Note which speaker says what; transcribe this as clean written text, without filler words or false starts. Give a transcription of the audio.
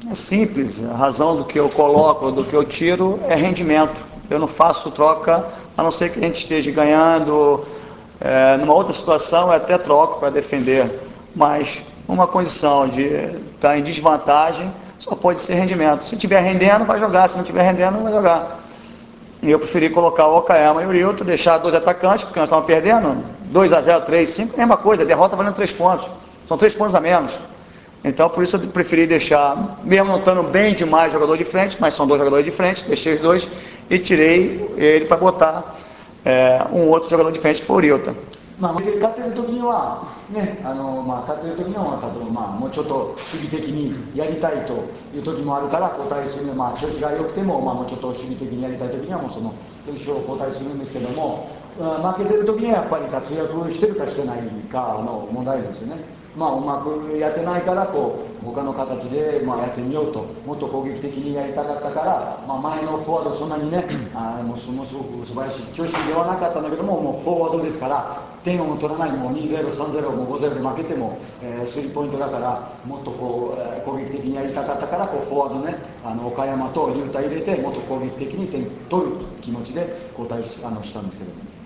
Speaker 1: É simples, a razão do que eu coloco, do que eu tiro é rendimento. Eu não faço troca, a não ser que a gente esteja ganhando. Numa outra situação eu até troco para defender, mas uma condição de estar em desvantagem só pode ser rendimento. Se estiver rendendo, vai jogar, se não estiver rendendo, não vai jogar. E eu preferi colocar o Okayama e o Ryuto, deixar dois atacantes, porque nós estávamos perdendo 2-0, 3-5, mesma coisa, derrota valendo 3 pontos, são 3 pontos a menos. Então, por isso eu preferi deixar, mesmo não estando bem demais jogador de frente, mas são dois jogadores de frente, deixei os dois e tirei ele para botar um outro jogador de frente que foi o Ryuta.
Speaker 2: 勝てる時には、ね、勝てる時には、もうちょっと守備的にやりたいという時もあるから交代する、調子が良くても、もうちょっと守備的にやりたい時にはもうその選手を交代するんですけども、負けてる時にはやっぱり活躍してるかしてないかの問題ですよね。うまくやってないから他の形でやってみようと、もっと攻撃的にやりたかったから、前のフォワードそんなにね、もうすごく素晴らしい調子ではなかったんだけども、もうフォワードですから点を取らない、もう 2-0、3-0、もう 5-0 で負けても、スリーポイントだからもっと攻撃的にやりたかったからフォワードね、岡山と雄太入れてもっと攻撃的に点取る気持ちで交代したんですけど。